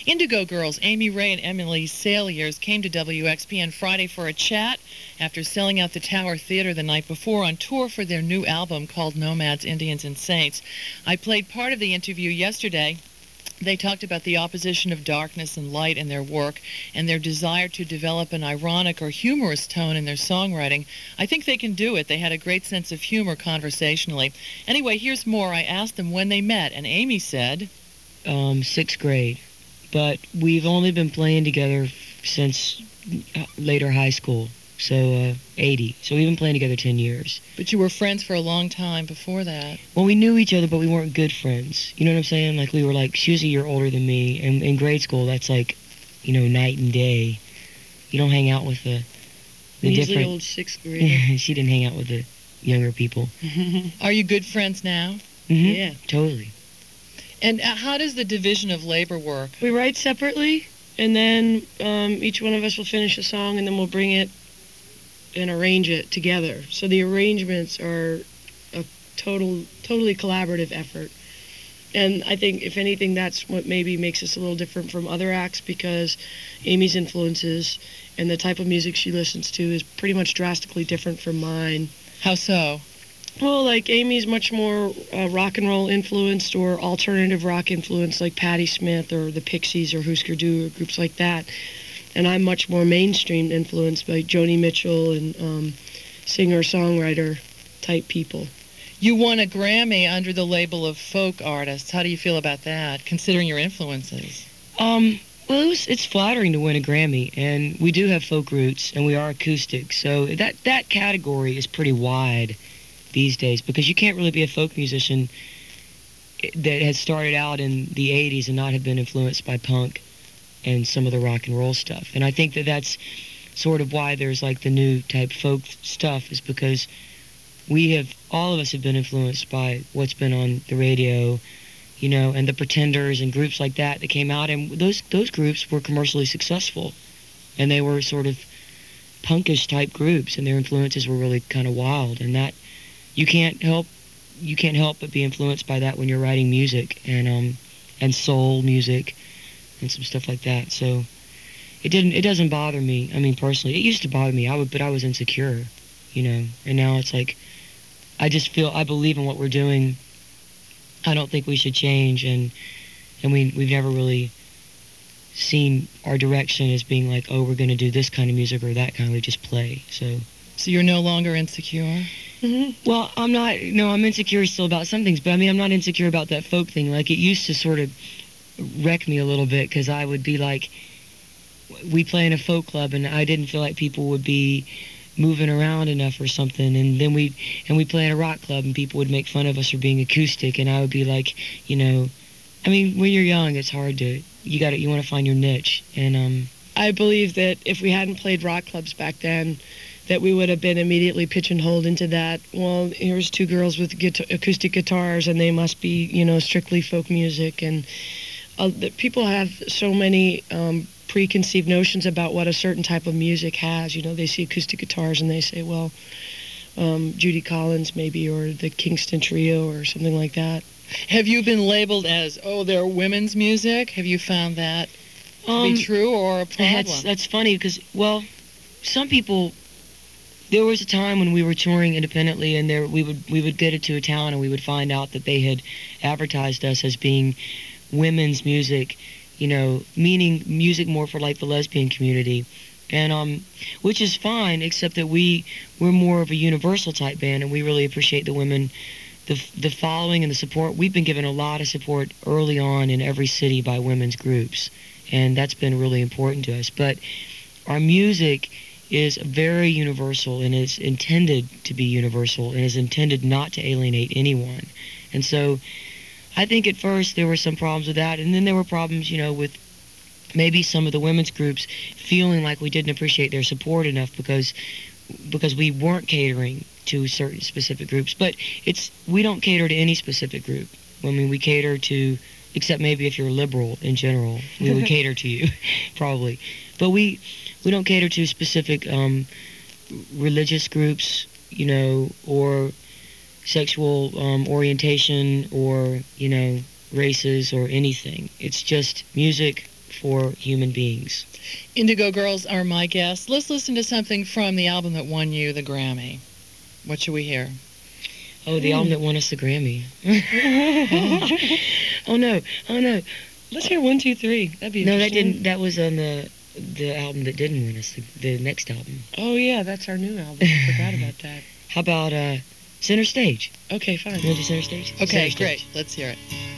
Indigo Girls Amy Ray and Emily Saliers came to WXPN Friday for a chat after selling out the Tower Theater the night before on tour for their new album called Nomads, Indians, and Saints. I played part of the interview yesterday. They talked about the opposition of darkness and light in their work and their desire to develop an ironic or humorous tone in their songwriting. I think they can do it. They had a great sense of humor conversationally. Anyway, here's more. I asked them when they met, and Amy said, Sixth grade. But we've only been playing together since later high school, so 80. So we've been playing together 10 years. But you were friends for a long time before that. Well, we knew each other, but we weren't good friends. You know what I'm saying? Like, we were like, she was a year older than me, and in grade school, that's like, you know, night and day. You don't hang out with the different... old sixth grader. She didn't hang out with the younger people. Are you good friends now? Mm-hmm. Yeah. Totally. And how does the division of labor work? We write separately, and then each one of us will finish a song, and then we'll bring it and arrange it together. So the arrangements are a totally collaborative effort. And I think, if anything, that's what maybe makes us a little different from other acts, because Amy's influences and the type of music she listens to is pretty much drastically different from mine. How so? Well, like, Amy's much more rock and roll influenced, or alternative rock influenced, like Patti Smith or the Pixies or Husker Du or groups like that. And I'm much more mainstream influenced by Joni Mitchell and singer-songwriter type people. You won a Grammy under the label of folk artists. How do you feel about that, considering your influences? Well, it's flattering to win a Grammy, and we do have folk roots, and we are acoustic, so that category is pretty wide these days, because you can't really be a folk musician that has started out in the 80s and not have been influenced by punk and some of the rock and roll stuff. And I think that's sort of why there's like the new type folk stuff, is because all of us have been influenced by what's been on the radio, you know, and the Pretenders and groups like that came out, and those groups were commercially successful, and they were sort of punkish type groups, and their influences were really kind of wild, and that you can't help but be influenced by that when you're writing music, and soul music and some stuff like that. So it doesn't bother me. I mean, personally, it used to bother me. But I was insecure, you know. And now it's like I believe in what we're doing. I don't think we should change, and we've never really seen our direction as being like, oh, we're going to do this kind of music or that kind. We just play. So you're no longer insecure? Mm-hmm. Well, I'm not. No, I'm insecure still about some things, but I mean, I'm not insecure about that folk thing. Like, it used to sort of wreck me a little bit, because I would be like, we play in a folk club, and I didn't feel like people would be moving around enough or something, and then we play in a rock club, and people would make fun of us for being acoustic, and I would be like, you know, I mean, when you're young, it's hard to, you want to find your niche, and I believe that if we hadn't played rock clubs back then, that we would have been immediately pigeonholed into that. Well, here's two girls with acoustic guitars, and they must be, you know, strictly folk music. And people have so many preconceived notions about what a certain type of music has. You know, they see acoustic guitars and they say, well, Judy Collins maybe, or the Kingston Trio or something like that. Have you been labeled as, they're women's music? Have you found that to be true or a problem? That's funny, because, well, some people... There was a time when we were touring independently, and we would get into a town, and we would find out that they had advertised us as being women's music, you know, meaning music more for like the lesbian community, and which is fine, except that we're more of a universal type band, and we really appreciate the women, the following and the support. We've been given a lot of support early on in every city by women's groups, and that's been really important to us. But our music is very universal, and is intended to be universal, and is intended not to alienate anyone. And so I think at first there were some problems with that, and then there were problems, you know, with maybe some of the women's groups feeling like we didn't appreciate their support enough because we weren't catering to certain specific groups. But we don't cater to any specific group. I mean, we cater to, except maybe if you're liberal in general, we would cater to you, probably. But we don't cater to specific religious groups, you know, or sexual orientation, or, you know, races or anything. It's just music for human beings. Indigo Girls are my guests. Let's listen to something from the album that won you the Grammy. What should we hear? Oh, the album that won us the Grammy. Oh no. Let's hear 1, 2, 3. That'd be No, that interesting. didn't. That was on the album that didn't win us the next album. Oh yeah, that's our new album. I forgot about that. How about Center Stage? Okay, fine. You want to do Center Stage? Okay, Center great. Stage. Let's hear it.